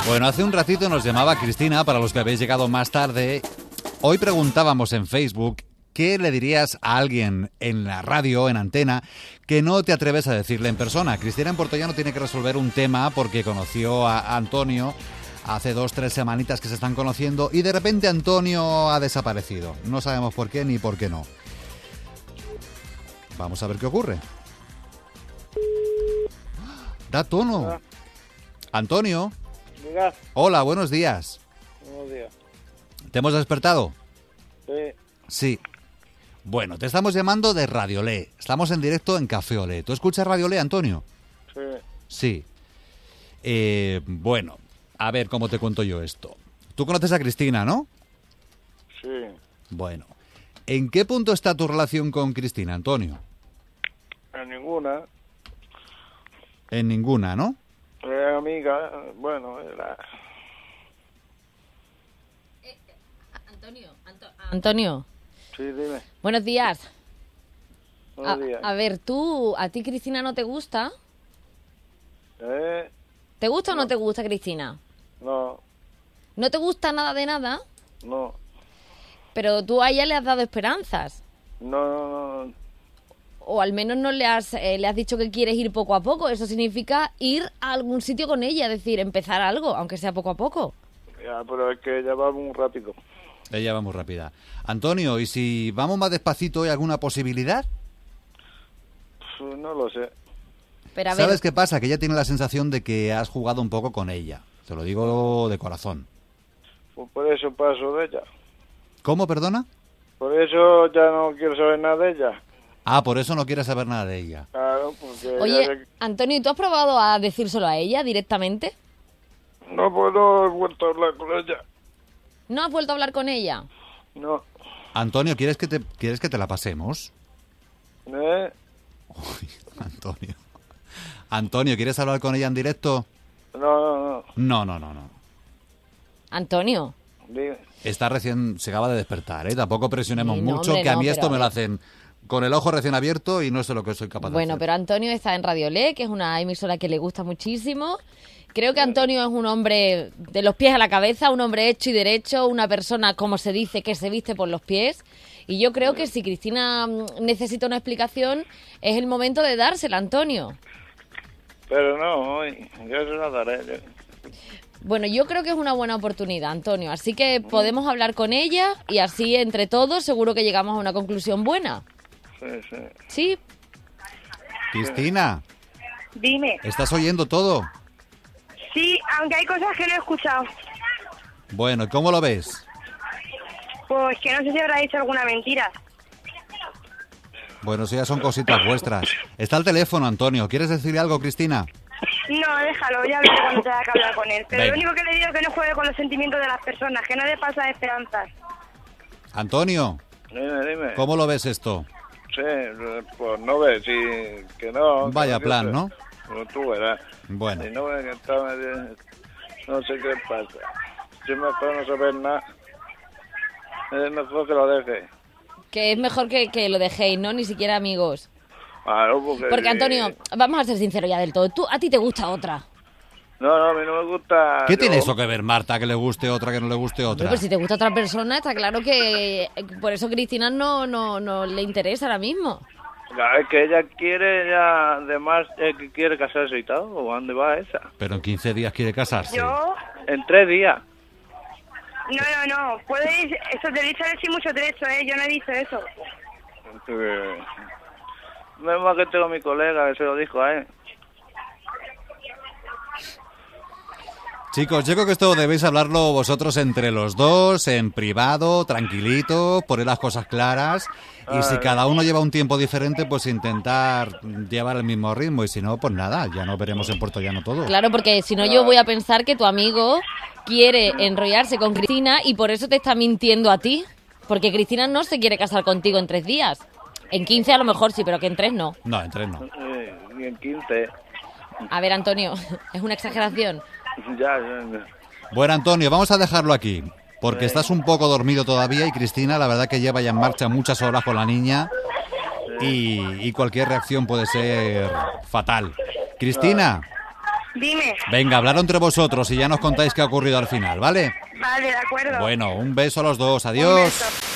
Bueno, hace un ratito nos llamaba Cristina, para los que habéis llegado más tarde. Hoy preguntábamos en Facebook, ¿qué le dirías a alguien en la radio, en antena, que no te atreves a decirle en persona? Cristina en Puertollano tiene que resolver un tema porque conoció a Antonio hace 2-3 semanitas que se están conociendo y de repente Antonio ha desaparecido. No sabemos por qué ni por qué no. Vamos a ver qué ocurre. Da tono. Hola. Antonio. Diga. Hola, buenos días. Buenos días. ¿Te hemos despertado? Sí. Sí. Bueno, te estamos llamando de Radiolé. Estamos en directo en Café Olé. ¿Tú escuchas Radiolé, Antonio? Sí. Sí. Bueno, a ver cómo te cuento yo esto. Tú conoces a Cristina, ¿no? Sí. Bueno. ¿En qué punto está tu relación con Cristina, Antonio? En ninguna. En ninguna, ¿no? Era amiga. Bueno, era... Antonio, Sí, dime. buenos días. Buenos días. A ver, ¿a ti Cristina no te gusta? ¿Eh? ¿Te gusta o no te gusta Cristina? No. ¿No te gusta nada de nada? No. Pero tú a ella le has dado esperanzas. No. O al menos no le has dicho que quieres ir poco a poco. Eso significa ir a algún sitio con ella, es decir, empezar algo, aunque sea poco a poco. Ya, pero es que ya va muy rápido. Ella va muy rápida. Antonio, ¿y si vamos más despacito, hay alguna posibilidad? Pues no lo sé. Pero a ver, ¿Sabes qué pasa? Que ella tiene la sensación de que has jugado un poco con ella. Te lo digo de corazón. Pues por eso paso de ella. ¿Cómo, perdona? Por eso ya no quiero saber nada de ella. Ah, por eso no quieres saber nada de ella. Claro, porque... oye, Antonio, ¿y tú has probado a decírselo a ella directamente? No puedo, he vuelto a hablar con ella. ¿No has vuelto a hablar con ella? No. Antonio, ¿quieres que te la pasemos? ¿Eh? Uy, Antonio. Antonio, ¿quieres hablar con ella en directo? No. No. Antonio. Dime. Se acaba de despertar, ¿eh? Tampoco presionemos Sí, no, mucho, hombre, que a no, mí pero esto a me lo ver. hacen con el ojo recién abierto y no sé lo que soy capaz de Bueno, hacer. pero Antonio está en Radiolé, que es una emisora que le gusta muchísimo. Creo que Antonio es un hombre de los pies a la cabeza, un hombre hecho y derecho, una persona, como se dice, que se viste por los pies. Y yo creo que si Cristina necesita una explicación, es el momento de dársela, Antonio. Pero no, hoy. Yo se la daré. Bueno, yo creo que es una buena oportunidad, Antonio. Así que podemos hablar con ella y así, entre todos, seguro que llegamos a una conclusión buena. Sí. ¿Sí? Cristina, Dime. ¿estás oyendo todo? Sí, aunque hay cosas que no he escuchado. Bueno, ¿y cómo lo ves? Pues que no sé si habrá dicho alguna mentira. Bueno, eso ya son cositas vuestras. Está el teléfono, Antonio. ¿Quieres decirle algo, Cristina? No, déjalo, ya hablaré cuando tenga que hablar con él. Pero Venga. lo único que le digo es que no juegue con los sentimientos de las personas, que no le pasa esperanzas. Antonio, Dime. ¿cómo lo ves esto? Sí, pues no ves, sí, que no. Vaya que plan, sé. ¿no? Pues tú verás. Bueno, Si no ves que estaba... No sé qué pasa. Si es mejor no saber nada. Es mejor que lo deje. Que es mejor que lo dejéis, ¿no? Ni siquiera amigos. Claro, Porque, Antonio, vamos a ser sinceros ya del todo. ¿A ti te gusta otra? No, a mí no me gusta... ¿qué tiene yo- eso que ver, Marta, que le guste otra, que no le guste otra? Pero si te gusta otra persona, está claro que por eso Cristina no le interesa ahora mismo. Ya, es que ella quiere ya, además, que quiere casarse y tal. ¿O dónde va esa? Pero en 15 días quiere casarse. Yo... En 3 días. No. Puedes... Eso te he dicho sin mucho derecho, ¿eh? Yo no he dicho eso. Menos mal que tengo a mi colega que se lo dijo a él. Chicos, yo creo que esto debéis hablarlo vosotros entre los dos, en privado, tranquilito, poner las cosas claras. Y si cada uno lleva un tiempo diferente, pues intentar llevar el mismo ritmo. Y si no, pues nada, ya nos veremos en Puertollano todo. Claro, porque si no yo voy a pensar que tu amigo quiere enrollarse con Cristina y por eso te está mintiendo a ti. Porque Cristina no se quiere casar contigo en 3 días. En 15 a lo mejor sí, pero que en 3 no. No, en 3 no. Ni en 15. A ver, Antonio, es una exageración. Ya. Bueno, Antonio, vamos a dejarlo aquí. Porque estás un poco dormido todavía y Cristina, la verdad que lleva ya en marcha muchas horas con la niña. Y cualquier reacción puede ser fatal. Cristina, Dime. Venga, hablar entre vosotros y ya nos contáis qué ha ocurrido al final, ¿vale? Vale, de acuerdo. Bueno, un beso a los dos. Un Adiós. beso.